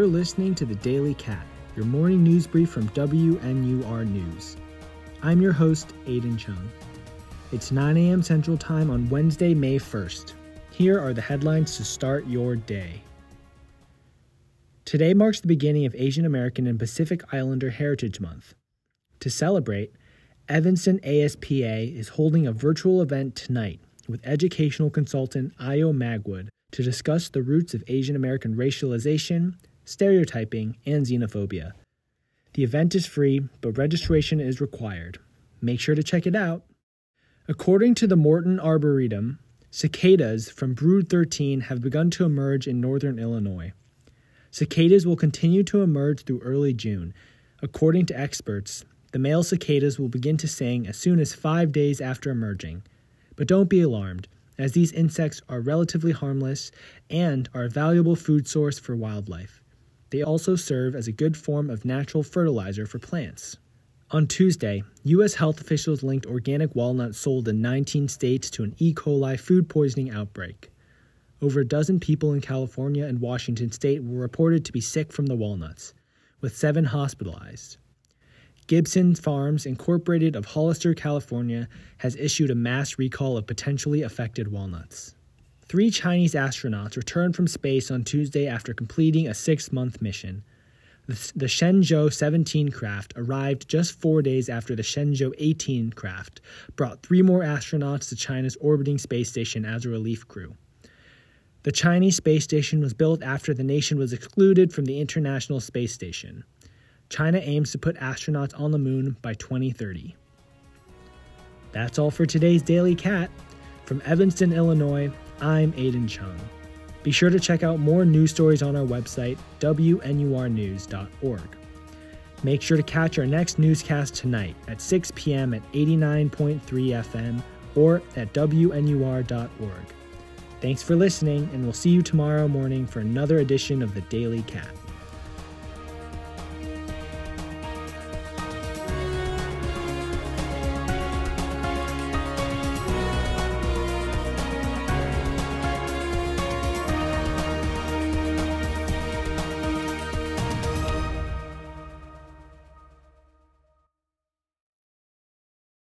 You're listening to The Daily Cat, your morning news brief from WNUR News. I'm your host, Aiden Chung. It's 9 a.m. Central Time on Wednesday, May 1st. Here are the headlines to start your day. Today marks the beginning of Asian American and Pacific Islander Heritage Month. To celebrate, Evanston ASPA is holding a virtual event tonight with educational consultant Io Magwood to discuss the roots of Asian American racialization, stereotyping, and xenophobia. The event is free, but registration is required. Make sure to check it out. According to the Morton Arboretum, cicadas from Brood 13 have begun to emerge in northern Illinois. Cicadas will continue to emerge through early June. According to experts, the male cicadas will begin to sing as soon as 5 days after emerging. But don't be alarmed, as these insects are relatively harmless and are a valuable food source for wildlife. They also serve as a good form of natural fertilizer for plants. On Tuesday, U.S. health officials linked organic walnuts sold in 19 states to an E. coli food poisoning outbreak. Over a dozen people in California and Washington state were reported to be sick from the walnuts, with 7 hospitalized. Gibson Farms Incorporated of Hollister, California, has issued a mass recall of potentially affected walnuts. 3 Chinese astronauts returned from space on Tuesday after completing a 6-month mission. The Shenzhou 17 craft arrived just 4 days after the Shenzhou 18 craft brought 3 more astronauts to China's orbiting space station as a relief crew. The Chinese space station was built after the nation was excluded from the International Space Station. China aims to put astronauts on the moon by 2030. That's all for today's Daily Cat. From Evanston, Illinois, I'm Aiden Chung. Be sure to check out more news stories on our website, WNURnews.org. Make sure to catch our next newscast tonight at 6 p.m. at 89.3 FM or at WNUR.org. Thanks for listening, and we'll see you tomorrow morning for another edition of the Daily Cat.